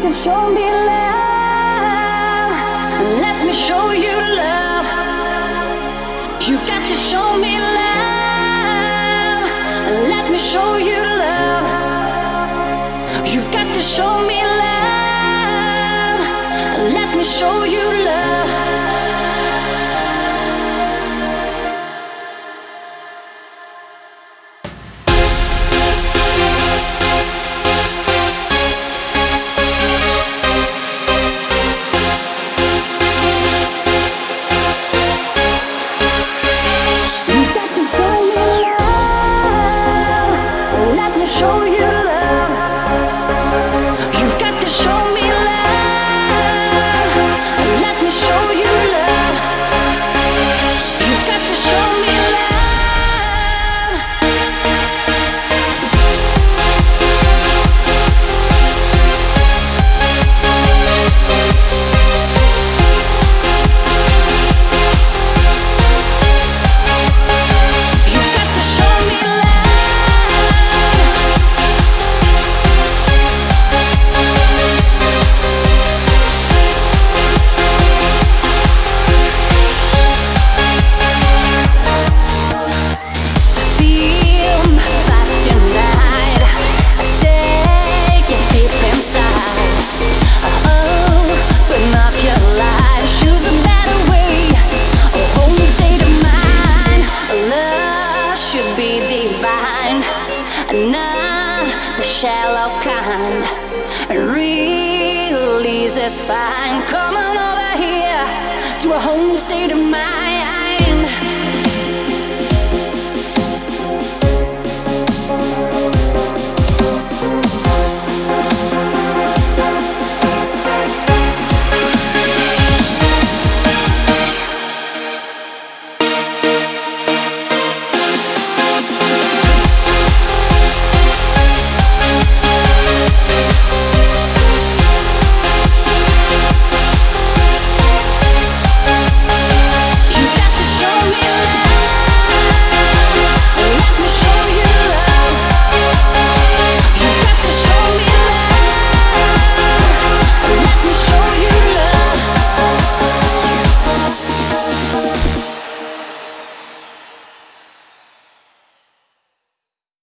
show me love. Let me show you love. You've got to show me love. Let me show you love. You've got to show me love. Let me show you love. Show you love. You've got to show me love. Let me show you love. You've got to show me love. You've got to show me love. Not the shallow kind. Release is fine. Come on over here to a home state of mind.